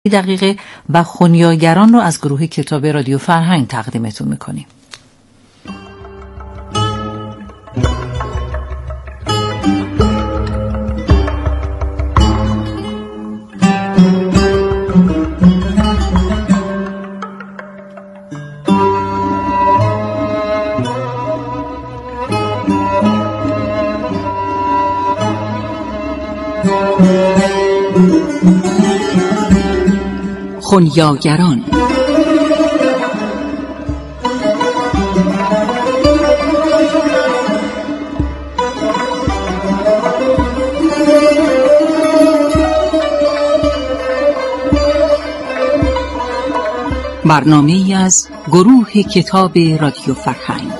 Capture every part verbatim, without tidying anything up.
دقیقه و خونیاگران رو از گروه کتاب رادیو فرهنگ تقدیمتون میکنیم. خونیاگران. برنامه‌ای از گروه کتاب رادیو فرهنگ.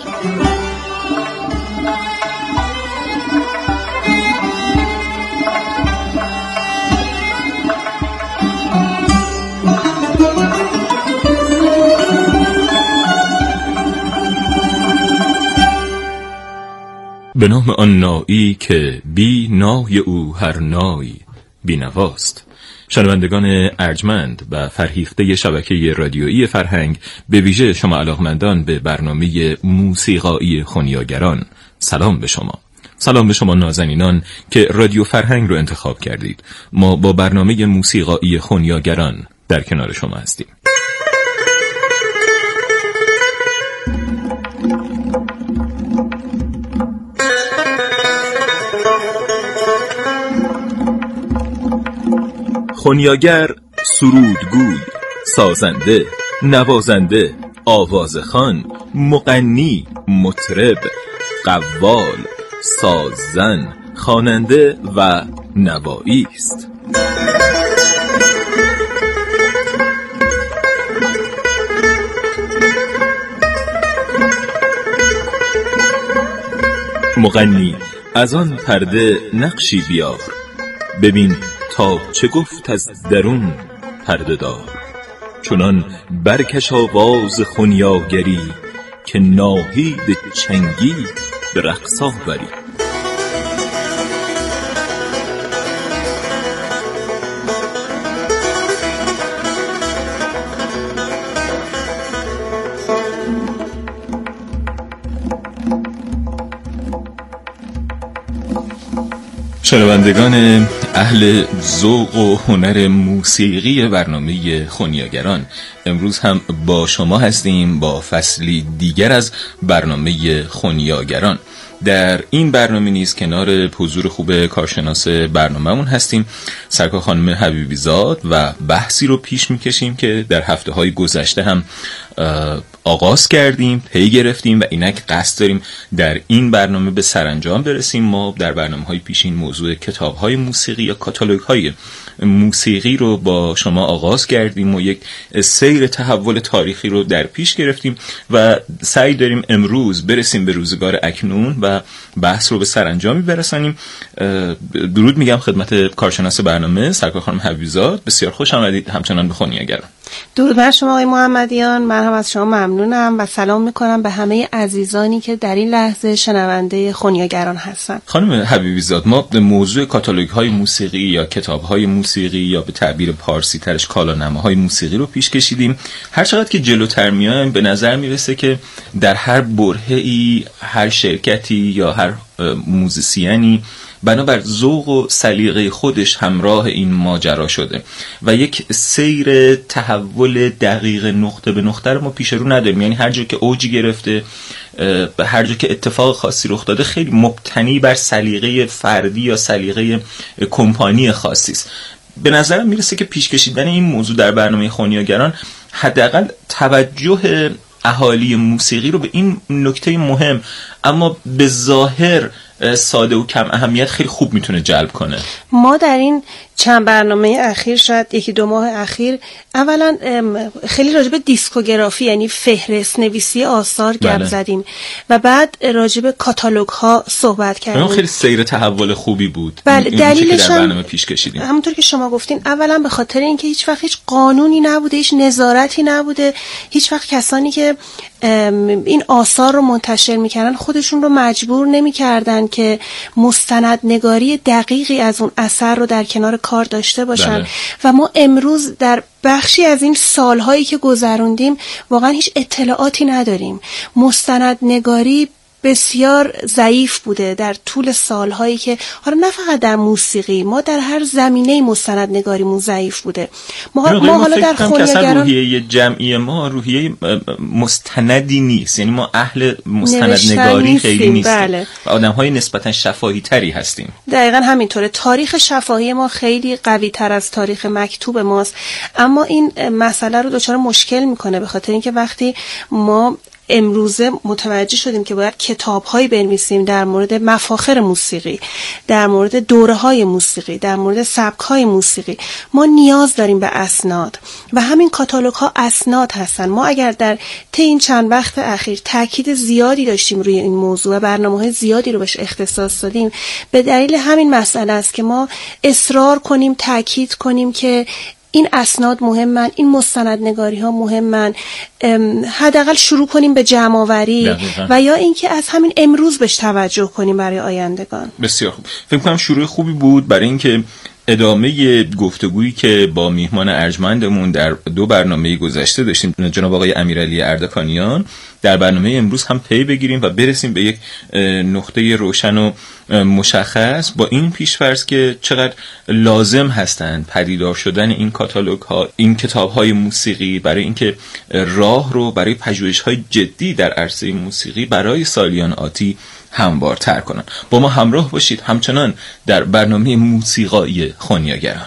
به نام آن نایی که بی نای او هر نای بی نواست. شنوندگان ارجمند و فرهیخته شبکه رادیویی فرهنگ، به ویژه شما علاقمندان به برنامه موسیقایی خونیاگران، سلام به شما. سلام به شما نازنینان که رادیو فرهنگ رو انتخاب کردید. ما با برنامه موسیقایی خونیاگران در کنار شما هستیم. خونیاگر سرودگوی، سازنده، نوازنده، آوازخوان، مغنی، مطرب، قوال، سازن، خواننده و نوایی است. مغنی از آن پرده نقشی بیار، ببین تا چه گفت از درون پرده دار. چنان برکش آواز خونیاگری که ناهید چنگی به رقص آوری. شنوندگان اهل ذوق و هنر موسیقی برنامه خونیاگران، امروز هم با شما هستیم با فصلی دیگر از برنامه خونیاگران. در این برنامه نیز کنار حضور خوب کارشناس برنامه‌مون هستیم، سرکار خانم حبیبی زاد، و بحثی رو پیش میکشیم که در هفته‌های گذشته هم آغاز کردیم، پی گرفتیم و اینک قصد داریم در این برنامه به سرانجام برسیم. ما در برنامه‌های پیشین موضوع کتاب‌های موسیقی یا کاتالوگ‌های موسیقی رو با شما آغاز کردیم و یک سیر تحول تاریخی رو در پیش گرفتیم و سعی داریم امروز برسیم به روزگار اکنون و بحث رو به سرانجامی برسانیم. درود میگم خدمت کارشناس برنامه سرکار خانم حبیبی زاد. بسیار خوش آمدید همچنان به خونیاگران. درود بر شما آقای محمدیان، من هم از شما ممنونم و سلام میکنم به همه عزیزانی که در این لحظه شنونده خونیاگران هستن. خانم حبیبی زاد، ما به موضوع کاتالوگ های موسیقی یا کتاب های موسیقی یا به تعبیر پارسی ترش کالانامه های موسیقی رو پیش کشیدیم. هر چقدر که جلوتر میایم به نظر میرسه که در هر برهه‌ای، هر شرکتی یا هر موزیسیانی بنابر ذوق و سلیقه خودش همراه این ماجرا شده و یک سیر تحول دقیق نقطه به نقطه رو ما پیش رو نداریم. یعنی هر جا که اوجی گرفته، هر جا که اتفاق خاصی رخ داده، خیلی مبتنی بر سلیقه فردی یا سلیقه کمپانی خاصی است. به نظرم میرسه که پیش کشیدن این موضوع در برنامه خونیاگران حداقل توجه اهالی موسیقی رو به این نکته مهم اما به ظاهر ساده و کم اهمیت خیلی خوب میتونه جلب کنه. ما در این چند برنامه اخیر، شاید یکی دو ماه اخیر، اولا خیلی راجع به دیسکوگرافی یعنی فهرست نویسی آثار گپ بله. زدیم و بعد راجع به کاتالوگ ها صحبت کردیم. خیلی سیر تحول خوبی بود. بله، دلیلش در برنامه پیش کشیدیم. همونطور که شما گفتین، اولا به خاطر اینکه هیچ وقت هیچ قانونی نبوده، هیچ نظارتی نبوده، هیچ وقت کسانی که این آثار رو منتشر میکردن خودشون رو مجبور نمیکردن که مستندنگاری دقیقی از اون اثر رو در کنار کار داشته باشن. بله. و ما امروز در بخشی از این سالهایی که گذروندیم واقعا هیچ اطلاعاتی نداریم. مستندنگاری بسیار ضعیف بوده در طول سالهایی که حالا نه فقط در موسیقی، ما در هر زمینه مستندنگاریمون ضعیف بوده. ما, ما حالا در خونیاگران روحیه جمعی ما روحیه مستندی نیست، یعنی ما اهل مستندنگاری خیلی نیستیم. بله. و آدم‌های نسبتا شفاهی تری هستیم. دقیقاً همینطوره. تاریخ شفاهی ما خیلی قوی تر از تاریخ مکتوب ماست، اما این مسئله رو دچار مشکل میکنه، به خاطر اینکه وقتی ما امروزه متوجه شدیم که باید کتاب‌هایی بنویسیم در مورد مفاخر موسیقی، در مورد دوره‌های موسیقی، در مورد سبک‌های موسیقی، ما نیاز داریم به اسناد و همین کاتالوگ‌ها اسناد هستن. ما اگر در طی این چند وقت اخیر تاکید زیادی داشتیم روی این موضوع و برنامه‌های زیادی رو بهش اختصاص دادیم، به دلیل همین مسئله است که ما اصرار کنیم، تاکید کنیم که این اسناد مهمن، این مستندنگاری ها مهمن، حداقل شروع کنیم به جمع آوری و یا اینکه از همین امروز بهش توجه کنیم برای آیندگان. بسیار خوب. فکر کنم شروع خوبی بود برای اینکه ادامه گفتگویی که با میهمان ارجمندمون در دو برنامه گذشته داشتیم، جناب آقای امیرعلی اردکانیان، در برنامه امروز هم پی بگیریم و برسیم به یک نقطه روشن و مشخص با این پیش‌فرض که چقدر لازم هستند پدیدار شدن این کاتالوگ ها، این کتاب های موسیقی، برای اینکه راه رو برای پژوهش های جدی در عرصه موسیقی برای سالیان آتی هموارتر کنن. با ما همراه باشید همچنان در برنامه موسیقایی خونیاگران.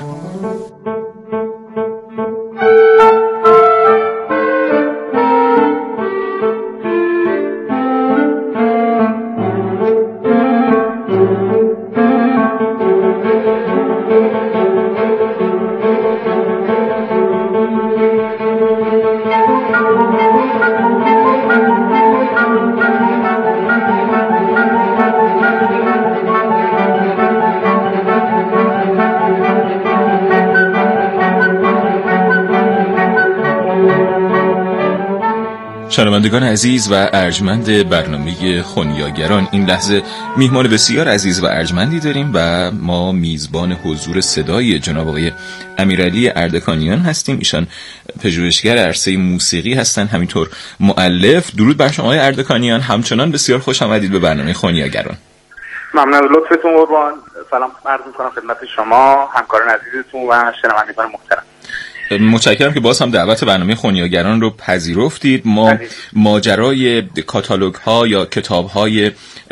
شنوندگان عزیز و ارجمند برنامه خونیاگران، این لحظه میهمان بسیار عزیز و ارجمندی داریم و ما میزبان حضور صدای جناب آقای امیرعلی اردکانیان هستیم. ایشان پژوهشگر عرصه موسیقی هستند، همینطور مؤلف. درود بر شما آقای اردکانیان، همچنان بسیار خوش آمدید به برنامه خونیاگران. ممنون از لطفتون قربان. سلام عرض می‌کنم خدمت شما، همکاران عزیزتون و شنوندگان محترم. متشکرم که باز هم دعوت برنامه خونیاگران رو پذیرفتید. ما ماجرای کاتالوگ ها یا کتاب های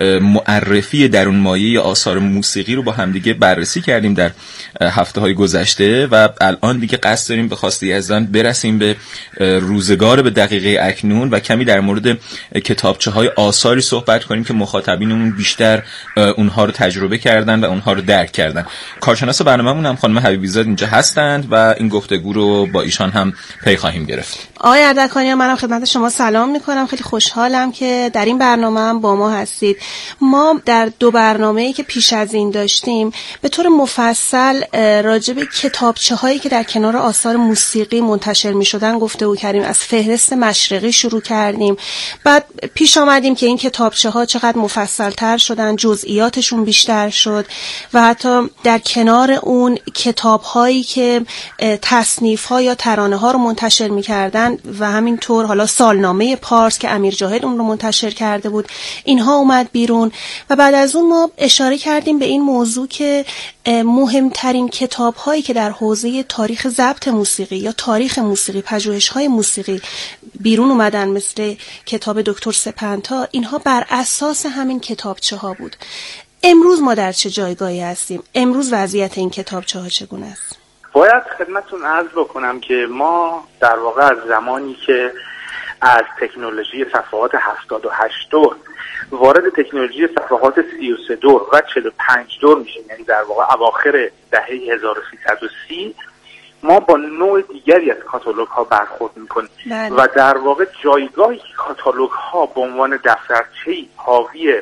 معرفی درون مایه آثار موسیقی رو با همدیگه بررسی کردیم در هفته های گذشته و الان دیگه قصد داریم به خواسته یزدان برسیم به روزگار به دقیقه اکنون و کمی در مورد کتابچه های آثاری صحبت کنیم که مخاطبینمون بیشتر اونها رو تجربه کردن و اونها رو درک کردن. کارشناس برنامه‌مون هم خانم حبیبی‌زاده اینجا هستند و این گفتگو رو با ایشان هم پی خواهیم گرفت. آقای اردکانیان، منم خدمت شما سلام میکنم. خیلی خوشحالم که در این برنامه هم با ما هستید. ما در دو برنامه‌ای که پیش از این داشتیم به طور مفصل راجع به کتابچه هایی که در کنار آثار موسیقی منتشر میشدن گفتگو کردیم. از فهرست مشرقی شروع کردیم، بعد پیش آمدیم که این کتابچه ها چقدر مفصل تر شدن، جزئیاتشون بیشتر شد و حتی در کنار اون کتاب هایی که تصنیف ها یا ترانه ها رو منتشر میکردن و همینطور حالا سالنامه پارس که امیر جاهد اون رو منتشر کرده بود، اینها اومد بیرون و بعد از اون ما اشاره کردیم به این موضوع که مهمترین کتاب هایی که در حوزه تاریخ ضبط موسیقی یا تاریخ موسیقی، پژوهش های موسیقی بیرون اومدن مثل کتاب دکتر سپنتا، اینها بر اساس همین کتابچه ها بود. امروز ما در چه جایگاهی هستیم؟ امروز وضعیت این کتابچه ها چگونه است؟ باید خدمتتون عرض بکنم که ما در واقع از زمانی که از تکنولوژی صفحات هفتاد و هشت دور وارد تکنولوژی صفحات سی و سه دور و چهل و پنج دور میشیم، یعنی در واقع اواخر دهه هزار و سیصد و سی، ما با نوع دیگری از کاتالوگ ها برخورد میکنیم و در واقع جایگاهی که کاتالوگ ها به عنوان دفترچه‌ای حاوی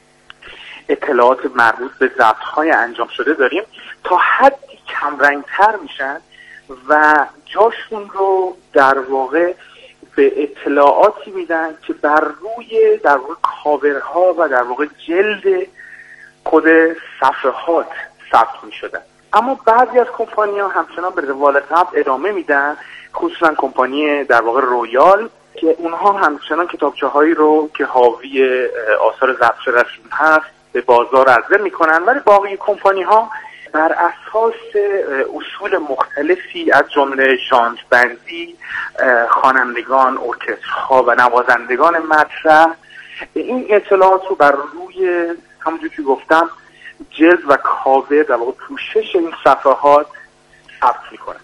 اطلاعات مربوط به ضبط های انجام شده داریم تا حدی کمرنگتر میشن و جاشون رو در واقع به اطلاعاتی میدن که بر روی در واقع کاورها و در واقع جلد خود صفحات ثبت میشدن. اما بعضی از کمپانی‌ها همچنان به روال قبل ادامه میدن، خصوصا کمپانی در واقع رویال که اونها همچنان کتابچه‌هایی رو که حاوی آثار ضبط شده‌شون هست به بازار عرضه میکنن، ولی باقی کمپانی‌ها بر اساس اصول مختلفی از جمله ژانر بندی، خوانندگان، ارکسترها و نوازندگان مطرح این اطلاعات رو بر روی همونجور که گفتم جلد و کاور در واقع پوشش این صفحات ثبت میکنن.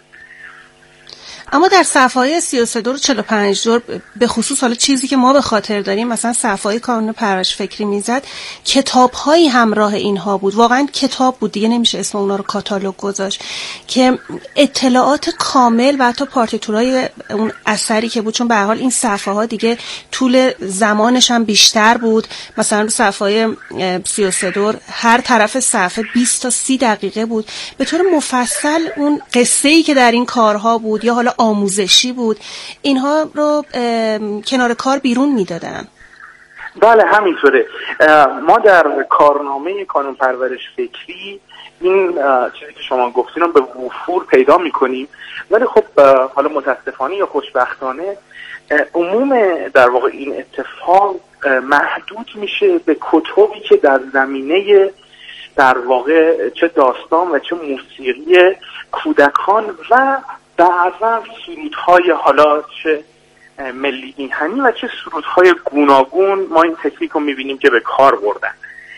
اما در صفحه‌های سی و سه دور و چهل و پنج دور به خصوص حالا چیزی که ما به خاطر داریم، مثلا صفحه‌های کانون پرورش فکری میزد، کتاب‌هایی همراه اینها بود، واقعا کتاب بود دیگه، نمیشه اسم اونا رو کاتالوگ گذاشت، که اطلاعات کامل و حتی پارتیتورای اون اثری که بود، چون به هر حال این صفحه‌ها دیگه طول زمانش هم بیشتر بود، مثلا رو صفحه‌های سی و سه دور هر طرف صفحه بیست تا سی دقیقه بود، به طور مفصل اون قصه‌ای که در این کارها بود یا حالا آموزشی بود اینها رو کنار کار بیرون میدادن. بله همینطوره. ما در کارنامه کانون پرورش فکری این چیزی که شما گفتین رو به وفور پیدا میکنیم، ولی خب حالا متاسفانه یا خوشبختانه عموم در واقع این اتفاق محدود میشه به کتبی که در زمینه در واقع چه داستان و چه موسیقی کودکان و بعضا سرودهای حالا چه ملی میهنی و چه سرودهای گوناگون ما این تکنیک رو میبینیم که به کار بردن،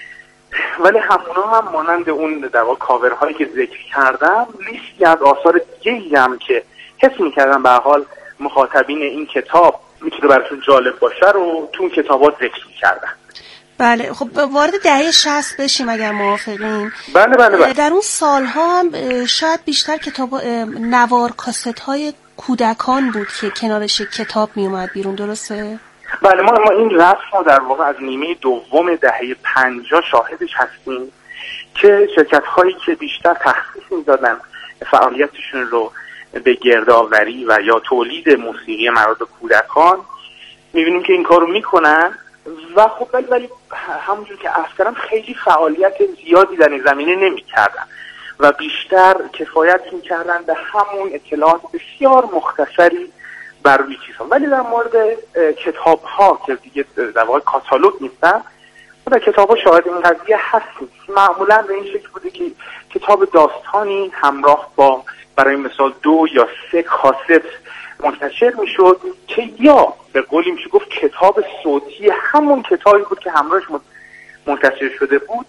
ولی همونا هم مانند اون در واقع کاورهایی که ذکر کردم لیستی از آثار دیگه‌ای هم که حس میکردم به حال مخاطبین این کتاب میتونه براتون جالب باشه رو تو اون کتابات ذکر میکردن. بله خب وارد دهه شصت بشیم اگر موافقین. بله بله بله. در اون سالها هم شاید بیشتر کتاب نوار کاست های کودکان بود که کنارش کتاب می اومد بیرون، درسته؟ بله ما ما این رسم رو در واقع از نیمه دوم دهه پنجاه شاهدش هستیم که شرکت هایی که بیشتر تخصیص میدادن فعالیتشون رو به گردآوری و یا تولید موسیقی مربوط به کودکان میبینیم که این کارو میکنن و خب ولی ولی همونجور که عرض کردم خیلی فعالیت زیادی در این زمینه نمی‌کردن و بیشتر کفایت می‌کردن به همون اطلاعات بسیار مختصری بر روی چیزها. ولی در مورد کتاب‌ها که دیگه در واقع کاتالوگ نیستن، در کتاب‌ها شاهد این قضیه هستیم. معمولاً به این شکل بوده که کتاب داستانی همراه با برای مثال دو یا سه کاست منتشر میشد که یا به قولی میشه گفت کتاب صوتی همون کتابی بود که همراهش منتشر شده بود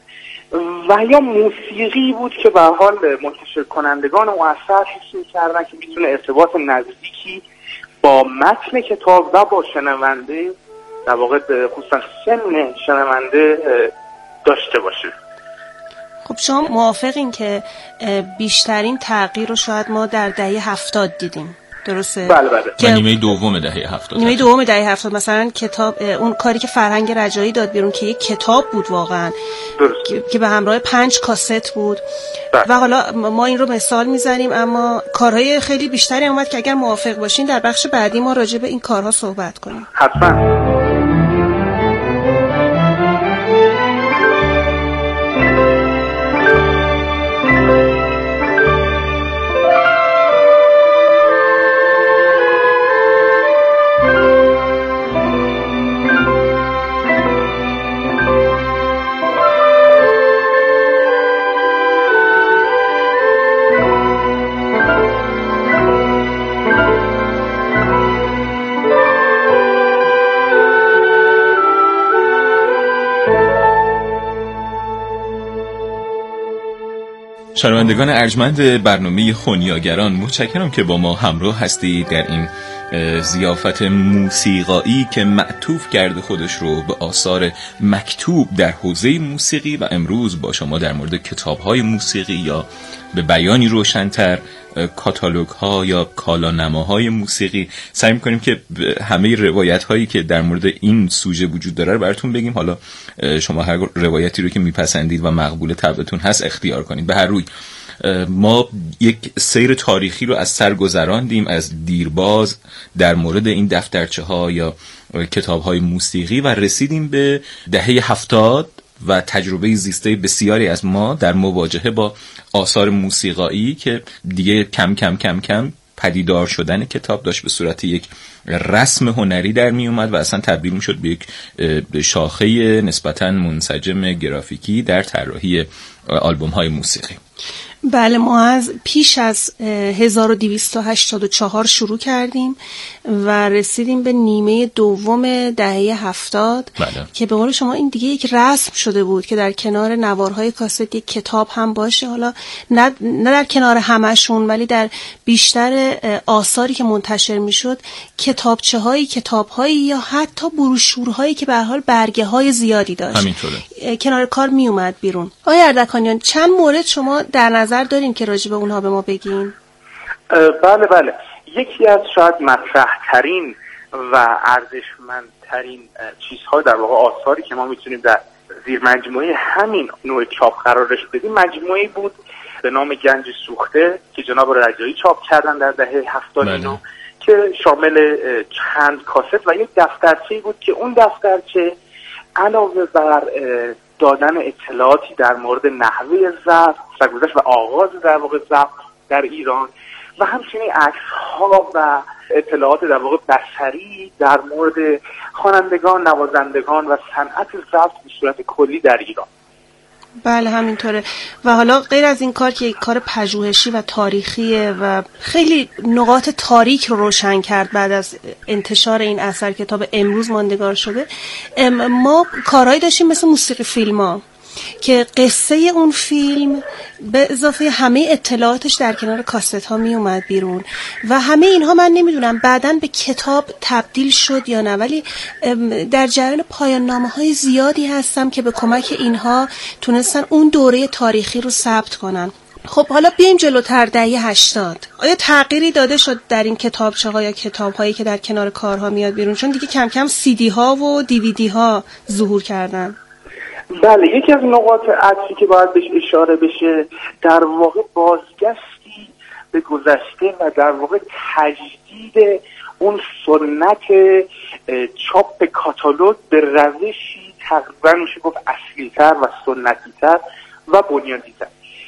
و یا موسیقی بود که به حال منتشر کنندگان مؤثر حس می‌کردن که میتونه ارتباط نزدیکی با متن کتاب و با شنونده در واقع خصوصا سن شنونده داشته باشه. خب شما موافقین که بیشترین تغییر رو شاید ما در دهه هفتاد دیدیم، درسته؟ بله بله. و نیمه دوم دهه هفتاد. نیمه دوم دهه هفتاد مثلا کتاب اون کاری که فرهنگ رجایی داد بیرون که یک کتاب بود واقعا که, که به همراه پنج کاست بود. بله. و حالا ما این رو مثال میزنیم، اما کارهای خیلی بیشتری اومد که اگر موافق باشین در بخش بعدی ما راجع به این کارها صحبت کنیم. حتما. شنوندگان ارجمند برنامه خونیاگران، متشکرم که با ما همراه هستید در این ضیافت موسیقایی که معطوف کرده خودش رو به آثار مکتوب در حوزه موسیقی و امروز با شما در مورد کتاب‌های موسیقی یا به بیانی روشن‌تر کاتالوگ ها یا کالانماهای موسیقی سعی می‌کنیم که همه روایت هایی که در مورد این سوژه وجود داره رو براتون بگیم. حالا شما هر روایتی رو که میپسندید و مقبول طبعتون هست اختیار کنید. به هر روی ما یک سیر تاریخی رو از سر گذراندیم از دیرباز در مورد این دفترچه ها یا کتاب های موسیقی و رسیدیم به دهه هفتاد و تجربه زیسته بسیاری از ما در مواجهه با آثار موسیقایی که دیگه کم کم کم کم پدیدار شدن کتاب داشت به صورت یک رسم هنری در می اومد و اصلا تبدیل می شد به یک شاخه نسبتاً منسجم گرافیکی در طراحی آلبوم های موسیقی. بله، ما از پیش از هزار و دویست و هشتاد و چهار شروع کردیم و رسیدیم به نیمه دوم دهه هفتاد. بله. که به قول شما این دیگه یک رسم شده بود که در کنار نوارهای کاست یک کتاب هم باشه، حالا نه, نه در کنار همشون ولی در بیشتر آثاری که منتشر میشد کتابچه هایی کتاب هایی یا حتی بروشورهایی که به هر حال برگه های زیادی داشت همینطوره کنار کار می اومد بیرون. آقای اردکانیان، چند مورد شما در نظر دارین که راجع به اونها به ما بگین؟ بله بله، یکی از شاید مطرح ترین و ارزشمندترین چیزها در واقع آثاری که ما میتونیم در زیر مجموعه همین نوع چاپ قرارش بدیم مجموعه‌ای بود به نام گنج سوخته که جناب رجایی چاپ کردن در دهه هفتاد اینو، که شامل چند کاست و یک دفترچه‌ای بود که اون دفترچه علاوه بر دادن اطلاعاتی در مورد نحوه ضبط، سرگذشت و آغاز در واقع ضبط در ایران و همچنین عکس‌ها و اطلاعات در واقع بصری در مورد خوانندگان، نوازندگان و صنعت ضبط به صورت کلی در ایران. بله همینطوره. و حالا غیر از این کار که یک کار پژوهشی و تاریخیه و خیلی نقاط تاریک رو روشن کرد بعد از انتشار این اثر کتاب امروز ماندگار شده، ما کارهایی داشتیم مثل موسیقی فیلم ها که قصه اون فیلم به اضافه همه اطلاعاتش در کنار کاست ها می اومد بیرون و همه اینها من نمیدونم بعداً به کتاب تبدیل شد یا نه، ولی در جریان پایان نامه های زیادی هستم که به کمک اینها تونستن اون دوره تاریخی رو ثبت کنن. خب حالا بیایم جلوتر دهه هشتاد. آیا تغییری داده شد در این کتابچه ها یا کتاب هایی که در کنار کارها میاد بیرون؟ چون دیگه کم کم سی دی ها و دی وی دی ها ظهور کردن. بله، یکی از نقاط عطفی که باید بهش اشاره بشه در واقع بازگشتی به گذشته و در واقع تجدید اون سنت چاپ کاتالوگ به روشی تقریبا میشه گفت اصلی‌تر و سنتی‌تر و بنیادی‌تر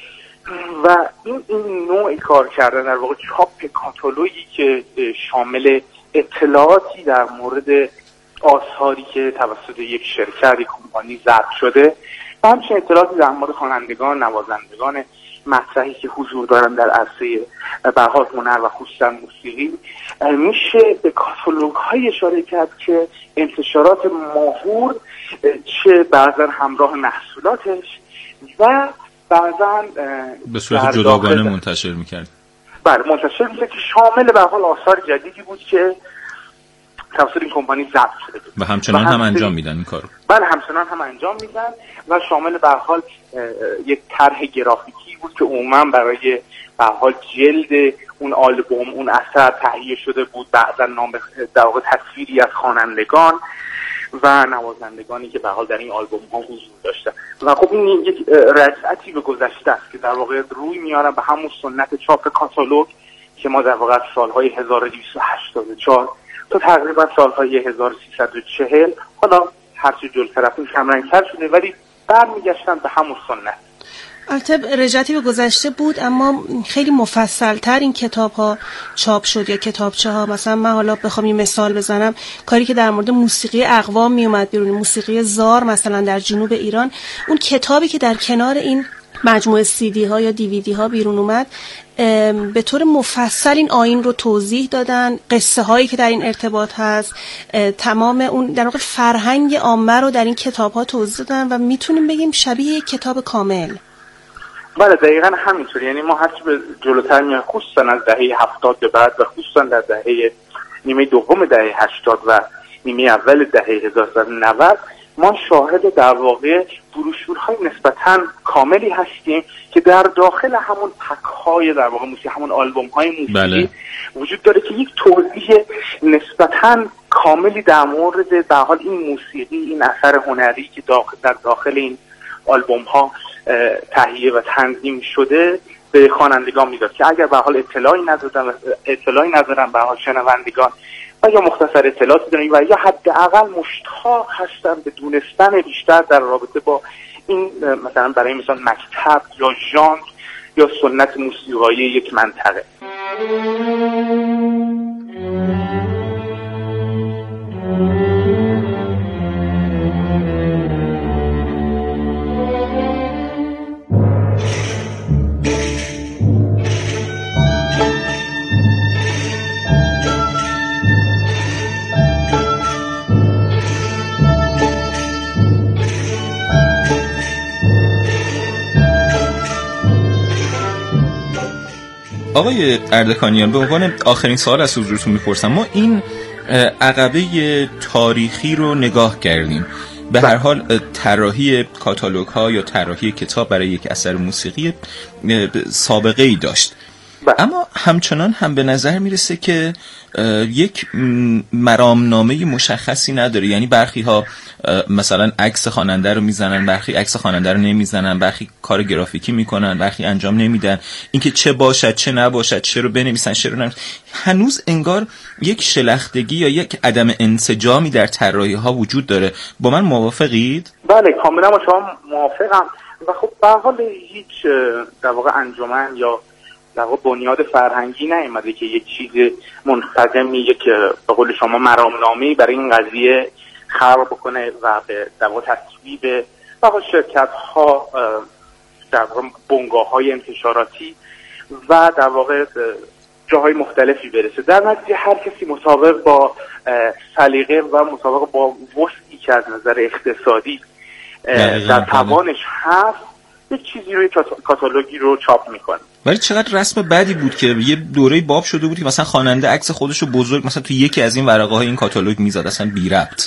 و این این نوع کار کردن در واقع چاپ کاتالوگی که شامل اطلاعاتی در مورد آثاری که توسط یک شرکت، یک کمپانی ضبط شده و همچنین اطلاعاتی در مورد خوانندگان، نوازندگان مطرحی که حضور دارن در عرصه به هر حال هنر و خصوصا موسیقی، میشه به کاتالوگ های اشاره کرد که انتشارات ماهور چه بعضا همراه محصولاتش و بعضا به صورت جداگانه منتشر میکرد. بله، منتشر میشه که شامل به هر حال آثار جدیدی بود که توسط این کمپانی ضبط شده بود و همچنان هم انجام میدن این کارو. بله، همچنان هم انجام میدن و شامل به هر حال یک طرح گرافیکی بود که عموما برای به هر حال جلد اون آلبوم، اون اثر تهیه شده بود، بعضا نام در واقع تصویری از خوانندگان و نوازندگانی که به هر حال در این آلبوم ها حضور داشتن و خب این یک رجعتی به گذشته است که در واقع روی میاره به همون سنت چاپ کاتالوگ که ما در واقع سالهای هزار و دویست و هشتاد و چهار تا تقریبا سالهای هزار و سیصد و چهل، حالا هرچی جلوتر رفتیم کمرنگ‌تر شده ولی برمیگشتن به همون سنت. البته رجعتی به گذشته بود اما خیلی مفصل‌تر این کتاب‌ها چاپ شد یا کتابچه ها. مثلا من حالا بخوام یه مثال بزنم، کاری که در مورد موسیقی اقوام می اومد بیرون، موسیقی زار مثلا در جنوب ایران، اون کتابی که در کنار این مجموعه سی دی ها یا دی وی دی ها بیرون اومد به طور مفصل این آیین رو توضیح دادن، قصه هایی که در این ارتباط هست، تمام اون در واقع فرهنگ عامه رو در این کتاب ها توضیح دادن و میتونیم بگیم شبیه یک کتاب کامل. بله دقیقا همینطور. یعنی ما هرچی به جلوتر میایم خصوصا از دهه هفتاد به بعد و خصوصا در دهه نیمه دوم دهه هشتاد و نیمه اول دهه هزار و سیصد و نود ما شاهد در واقع بروشورهای نسبتاً کاملی هستیم که در داخل همون پک‌های در واقع موسیقی، همون آلبوم‌های موسیقی بله. وجود داره که یک توضیح نسبتاً کاملی در مورد به حال این موسیقی، این اثر هنری که داخل در داخل این آلبوم‌ها تهیه و تنظیم شده به خوانندگان میداد که اگر به حال اطلاعی ندادن اطلاعی ندارن به حال شنوندگان و یا مختصر اطلاعاتی دارن و یا حداقل مشتاق هستن به دونستن بیشتر در رابطه با این مثلا برای مثلا مکتب یا ژانر یا سنت موسیقایی یک منطقه. آقای اردکانیان، به عنوان آخرین سوال از حضورتون میپرسم، ما این عقبه تاریخی رو نگاه کردیم، به هر حال طراحی کاتالوگ ها یا طراحی کتاب برای یک اثر موسیقی سابقه ای داشت، اما همچنان هم به نظر میرسه که یک مرامنامه مشخصی نداره. یعنی برخی ها مثلا عکس خواننده رو میزنن، برخی عکس خواننده رو نمیزنن، برخی کار گرافیکی میکنن، برخی انجام نمیدن. اینکه چه باشد چه نباشد، چه رو بنویسن چه رو ننویسن، هنوز انگار یک شلختگی یا یک عدم انسجامی در طراحی ها وجود داره. با من موافقید؟ بله، کاملا با شما موافقم. و خب به حال هیچ در واقع انجمن یا در واقع بنیاد فرهنگی نیامده که یک چیز منسجمی، یک به قول شما مرامنامه‌ای برای این قضیه خلق بکنه و به در واقع تصویب در واقع شرکت‌ها، در واقع بنگاه‌های انتشاراتی و در واقع جاهای مختلفی برسه. در نتیجه هر کسی مطابق با سلیقه و مطابق با وسعی که از نظر اقتصادی در توانش هست یک چیزی رو، یک کاتالوگی رو چاپ میکنه. ولی چقدر رسم بدی بود که یه دوره باب شده بود که مثلا خواننده عکس خودش رو بزرگ مثلا تو یکی از این ورقه های این کاتالوگ میذاد، اصلا بی ربط.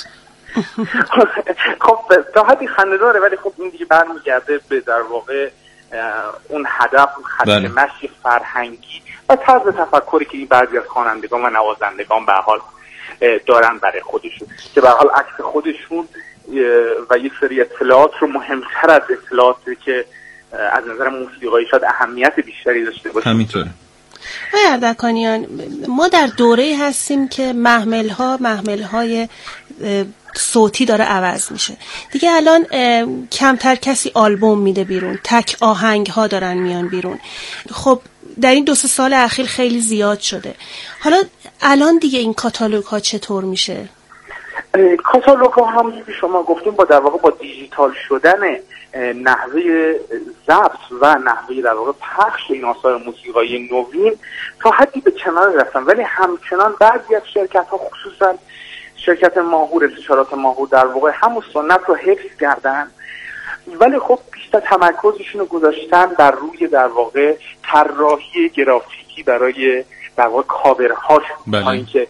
خب تا حدی خنده‌داره، ولی خب این دیگه برمیگرده به در واقع اون هدف، اون خط مشی فرهنگی و طرز تفکری که این بعضی از خوانندگان و نوازندگان به حال دارن برای خودشون، که به حال عکس خودشون و یک سری اطلاعات رو مهمتر از اطلاعاتی که از نظر موسیقایی شاید اهمیت بیشتری داشته باشه. همینطوره. آقای اردکانیان، ما در دوره‌ای هستیم که محمل‌ها محمل‌های صوتی داره عوض میشه دیگه. الان کمتر کسی آلبوم میده بیرون، تک آهنگ‌ها دارن میان بیرون. خب در این دو سه سال اخیر خیلی زیاد شده. حالا الان دیگه این کاتالوگ ها چطور میشه؟ کاتالوگ ها همونی که شما گفتیم با در واقع با دیجیتال شدن نحوه ضبط و نحوه در واقع پخش این آثار موسیقایی نوین تا حدی به کنار رفتن، ولی همچنان بعضی از شرکت ها، خصوصا شرکت ماهور، انتشارات ماهور، در واقع همون سنت رو حفظ کردن، ولی خب بیشتر تمرکزشون رو گذاشتن بر روی در واقع طراحی گرافیکی برای در واقع کاورهاشون، تا اینکه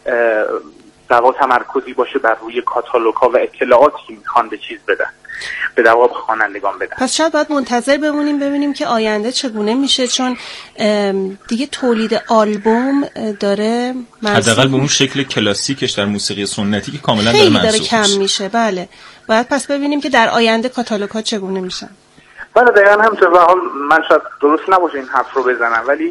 در واقع تمرکزی باشه بر روی کاتالوگ ها و اطلاعاتی که میخوان به چیز بدن، به در واقع خوانندگان بدن. پس شاید باید منتظر بمونیم ببینیم که آینده چگونه میشه، چون دیگه تولید آلبوم داره حداقل به اون شکل کلاسیکش در موسیقی سنتی که کاملا داره خیلی داره کم میشه. میشه. بله، باید پس ببینیم که در آینده کاتالوگ ها چگونه میشن. بله دقیقا همینطور. به حال من شاید درست نباشه این حرف رو بزنم، ولی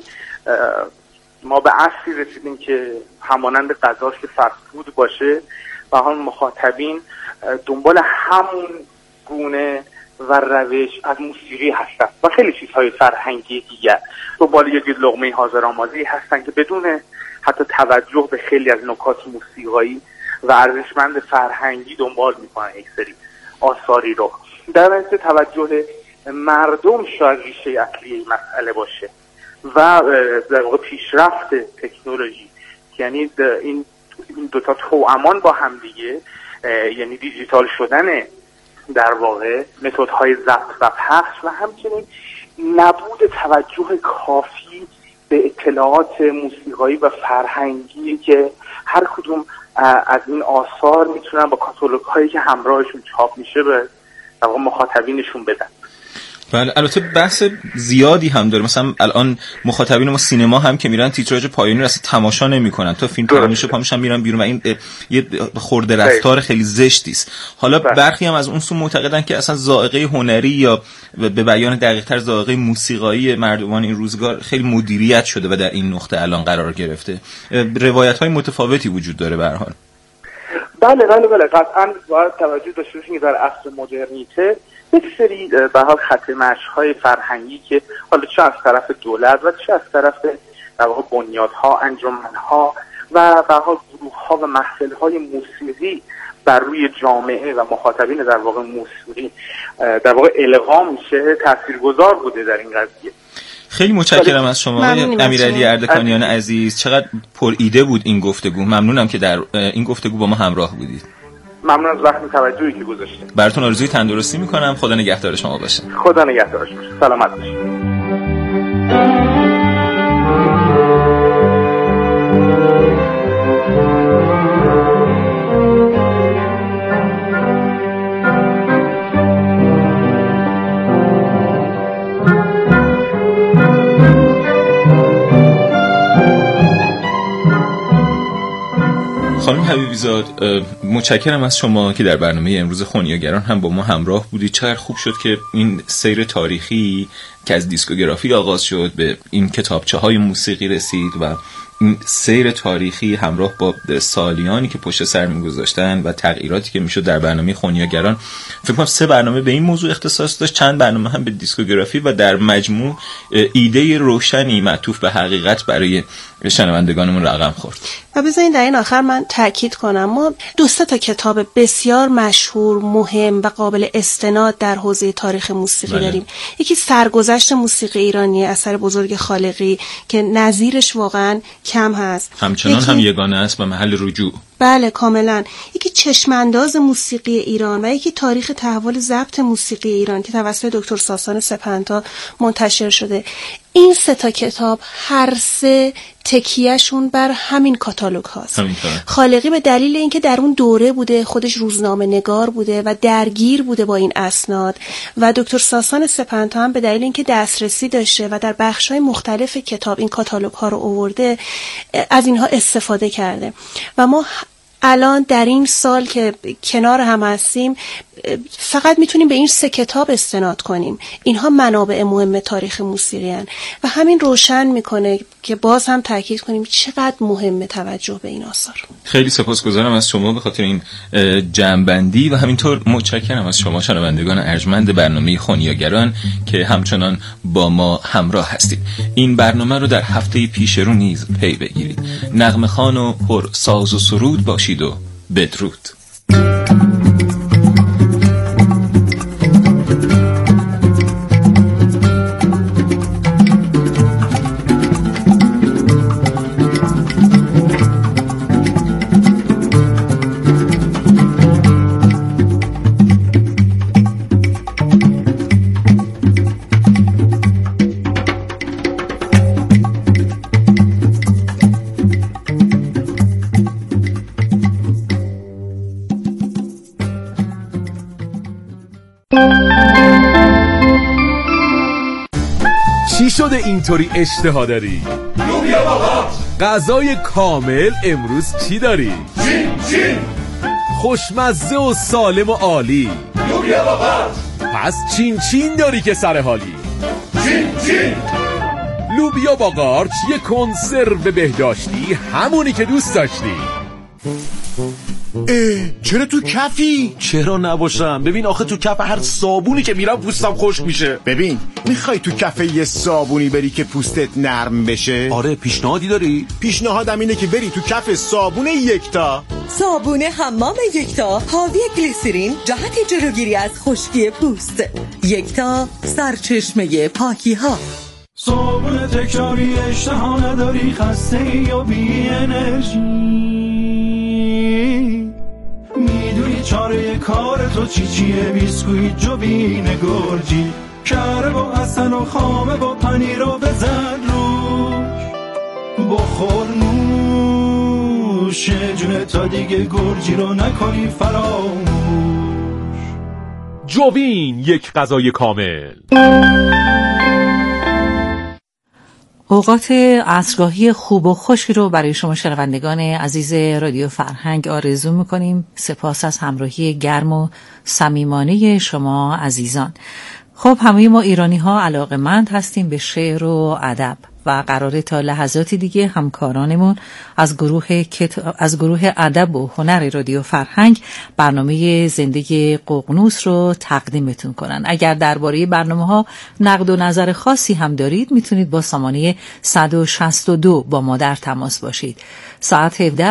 ما به اصلی رسیدیم که همانند غذاش که فست فود باشه، به حال مخاطبین دنبال همون گونه و روش از موسیقی هستن و خیلی چیزهای فرهنگی دیگر، دنبال یک لقمه حاضر آماده هستن که بدون حتی توجه به خیلی از نکات موسیقایی و ارزشمند فرهنگی دنبال میکنن یک سری آثاری رو. در نتیجه توجه مردم شاید ریشه اصلی این مسئله باشه و در واقع پیشرفت تکنولوژی، یعنی این این دو تا توامان با هم دیگه، یعنی دیجیتال شدن در واقع متدهای ضبط و پخش و همچنین نبود توجه کافی به اطلاعات موسیقایی و فرهنگی که هر کدوم از این آثار میتونن با کاتالوگ هایی که همراهشون چاپ میشه به در واقع مخاطبینشون بدن. بله، البته بحث زیادی هم داره. مثلا الان مخاطبین ما سینما هم که میرن تیتراژ پایانی رو اصلا تماشا نمیکنن تا فیلم تموم شه، پامشون میرن بیرون و این یه خورده رفتار خیلی زشتی است. حالا برخی هم از اون سو معتقدن که اصلا ذائقه هنری یا به بیان دقیق‌تر ذائقه موسیقایی مردمان این روزگار خیلی مدیریت شده و در این نقطه الان قرار گرفته. روایت‌های متفاوتی وجود داره به هر حال. بله بله بله قطعاً باید توجه داشته باشیم که در عصر مدرنیته یک سری به حال خط مشی‌های فرهنگی که حالا چه از طرف دولت و چه از طرف در واقع بنیادها، انجمن‌ها و به حال گروه‌ها و محفل‌های موسیقی بر روی جامعه و مخاطبین در واقع موسیقی در واقع القا میشه تاثیرگذار بوده در این قضیه. خیلی متشکرم از شما امیرعلی اردکانیان عزیز. چقدر پر ایده بود این گفتگو. ممنونم که در این گفتگو با ما همراه بودید. ممنون از وقت و توجهی که گذاشتید. براتون آرزوی تندرستی میکنم. خدا نگهدار شما باشه. خدا نگهدارش باشه. سلامت باشید. خانم حبیبی‌زاد، متشکرم از شما که در برنامه امروز خونیاگران هم با ما همراه بودید. چقدر خوب شد که این سیر تاریخی که از دیسکوگرافی آغاز شد به این کتابچه‌های موسیقی رسید و این سیر تاریخی همراه با سالیانی که پشت سر می‌گذاشتن و تغییراتی که میشد در برنامه خونیاگران. فکر کنم سه برنامه به این موضوع اختصاص داشت، چند برنامه هم به دیسکوگرافی و در مجموع ایده روشنی معطوف به حقیقت برای شنوندگانمون رقم خورد. و بذارین در این آخر من تاکید کنم ما دو سه تا کتاب بسیار مشهور، مهم و قابل استناد در حوزه تاریخ موسیقی بله. داریم. یکی سرگذشت موسیقی ایرانی اثر بزرگ خالقی که نظیرش واقعا کم هست، همچنان یکی... هم یگانه است و محل رجوع. بله کاملا. یکی چشمانداز موسیقی ایران و یکی تاریخ تحول ضبط موسیقی ایران که توسط دکتر ساسان سپهنتا منتشر شده. این سه تا کتاب هر سه تکیهشون بر همین کاتالوگ هاست. خالقی به دلیل اینکه در اون دوره بوده، خودش روزنامه نگار بوده و درگیر بوده با این اسناد، و دکتر ساسان سپهنتا هم به دلیل اینکه دسترسی داشته و در بخش‌های مختلف کتاب این کاتالوگ ها رو آورده، از اینها استفاده کرده. و ما الان در این سال که کنار هم هستیم فقط میتونیم به این سه کتاب استناد کنیم. اینها منابع مهم تاریخ موسیقی هستند و همین روشن میکنه که باز هم تاکید کنیم چقدر مهمه توجه به این آثار. خیلی سپاسگزارم از شما به خاطر این جمع‌بندی و همینطور متشکرم از شما شنوندگان ارجمند برنامه خونیاگران که همچنان با ما همراه هستید. این برنامه رو در هفته پیش رو نیز پی بگیرید. نغمه خوان و پر ساز و سرود باشید و بدرود. چی شده اینطوری اشتها داری؟ لوبیا بابا. غذای کامل امروز چی داری؟ چین چین. خوشمزه و سالم و عالی. لوبیا بابا. پس چین چین داری که سر حالی. چین چین. لوبیا با قارچ یه کنسرو بهداشتی، همونی که دوست داشتی. اه چرا تو کفی؟ چرا نباشم؟ ببین آخه تو کف هر صابونی که میرم پوستم خشک میشه. ببین میخوای تو کف یه صابونی بری که پوستت نرم بشه؟ آره پیشنهادی داری؟ پیشنهادم اینه که بری تو کف صابون یکتا. صابون حمام یکتا حاوی گلیسرین، جهت جلوگیری از خشکی پوست. یکتا سرچشمه پاکی ها. صابون تکراری اشتها نداری، خسته ای یا بی انرژی، میدونی چاره کار تو چی چیه؟ بیسکویت جوین گرجی، کره با اصل و خامه با پنیر رو بزن روش، بخور نوش جونه تا دیگه گرجی رو نکنی فراموش. جوین، یک غذای کامل. اوقات عصرگاهی خوب و خوشی رو برای شما شنوندگان عزیز رادیو فرهنگ آرزو میکنیم. سپاس از همراهی گرم و صمیمانه شما عزیزان. خب همه ما ایرانی ها علاقه‌مند هستیم به شعر و ادب و قراره تا لحظاتی دیگه همکارانمون از گروه از گروه ادب و هنر رادیو فرهنگ برنامه زندگی ققنوس رو تقدیمتون کنن. اگر درباره برنامه‌ها نقد و نظر خاصی هم دارید میتونید با سامانه صد و شصت و دو با ما در تماس باشید. ساعت هفده